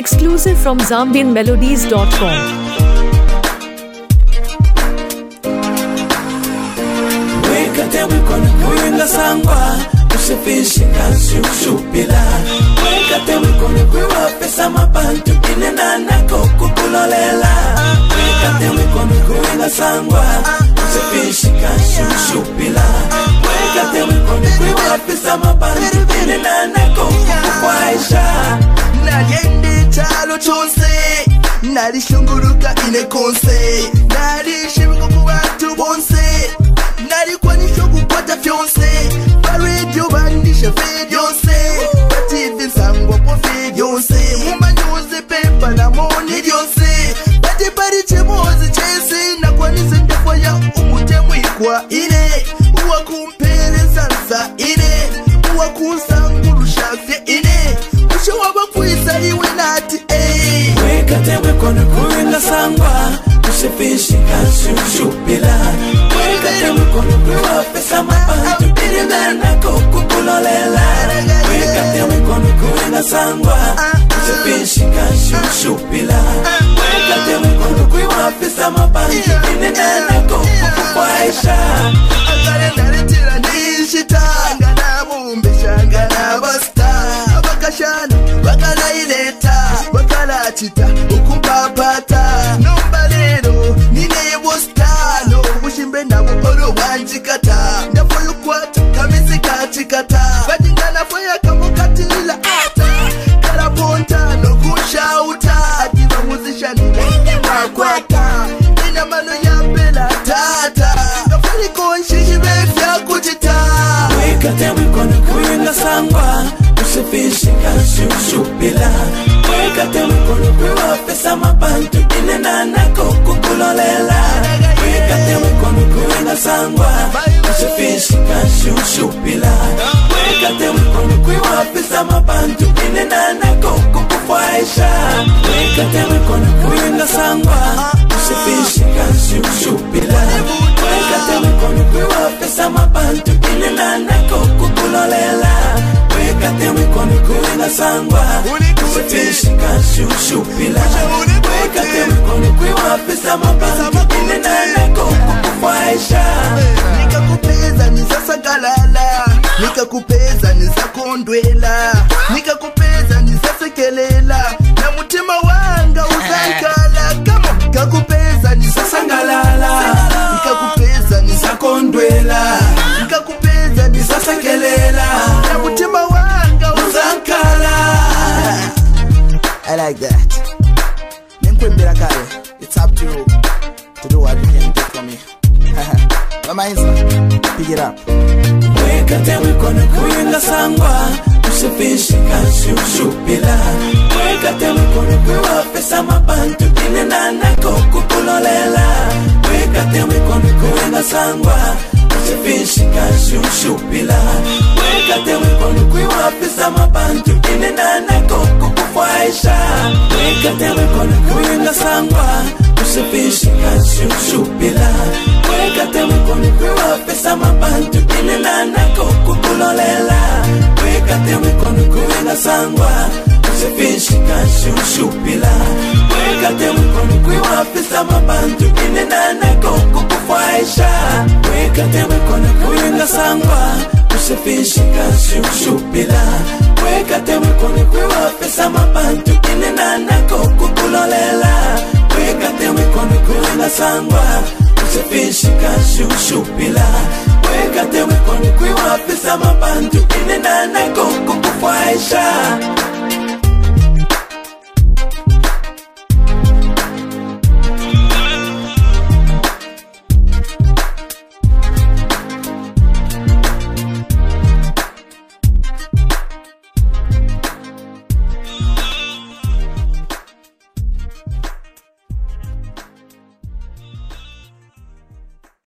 Exclusive from ZambianMelodies.com. Wekate wikona kuyenga sangwa Usifishi kasi ushupila Wekate wikona kuiwa pesa mabantu Inena nako kukulolela Wekate wikona kuyenga sangwa Usifishi kasi ushupila Wekate wikona kuiwa pesa mabantu Inena nako kukukwaisha Nagende chalo chonse Narishunguruka ine konse Narishimuka kubatu bonse Narikwanisho kupata fyonse Paredio bandisha fedyonse Bativi sangwa kwa fedyonse Mumanyuze pepa na moni dyonse Bati pari chemozi chese Nakwanise ndefwa ya umutemu ikwa ine Uwa kumpereza nsa ine Uwa kunsanguru shafye ine Usho wabakwisa iwe nati Wekate wikona kuyenga sangwa Usifishi kasi ushupila Wekate wikona kuiwa pesa mabantu Inena nako kukulolela Wekate wikona kuyenga sangwa Usifishi kasi ushupila Wekate wikona kuiwa pesa mabantu Inena nako kukukwaisha Akare naretira nishitanga Namumbeshanga nabasta Bakashana, bakalaileta Bakalachita, ukupapata Nomba lero, ninebo stalo Bushimbe nabo oro wanjikata Ndafoyo kwata, kamisi katikata Badingana foya kamukatila ata Karaponta, no kushauta Adiba musician, nenge makwata Ina mano ya bela tata Kafari konshishi befya kujita Wekate wikona kuyenga sangwa Usifishi kasi ushupila Wekate wikona kuiwa pesa mabantu Inena nako kukulolela Wekate wikona kuyenga sangwa Usifishi kasi ushupila Wekate wikona kuiwa pesa mabantu Inena nako kukufwaisha Wekate wikona kuyenga sangwa Usifishi kasi ushupila Wekate wikona kuiwa pesa mabantu Inena nako kukulolela Wekate wikona kuyenga sangwa Usifishi kasi ushupila Wekate wikona kuiwa pesa mabantu Inena nako kukufwaisha Nikakupeza nisasagalala Nikakupeza nisakondwela Nikakupeza nisasekelela Na mutima wanga uzankala Kamo Nikakupeza nisasangalala Nikakupeza nisakondwela Nikakupeza nisasekelela Na mutima wanga uzankala I like that. Nenkwembera kare. It's up to you to do what you can do for me. Mama Insa, pick it up. Wekate wikona kuyenga sangwa Usifishi kasi ushupila Wekate wikona kuiwa pesa mabantu Inena nako kukulolela Wekate wikona kuyenga sangwa Usifishi kasi ushupila Wekate wikona kuiwa pesa mabantu Inena nako kukufwaisha Wekate wikona kuyenga sangwa Usifishi kasi ushupila Wekate wikona kuiwa pesa mabantu Inena nako kukulolela Wekate wikona kuyenga sangwa Usifishi kasi ushupila Wekate wikona kuiwa pesa mabantu Inena nako kukufwaisha Wekate wikona kuyenga sangwa Usifishi kasi ushupila Wekate wikona kuiwa pesa mabantu Inena nako kukulolela Wekate wikona kuyenga sangwa Usifishi kasi ushupila Wekate wikona kuiwa pesa mabantu Inena nako kukufwaisha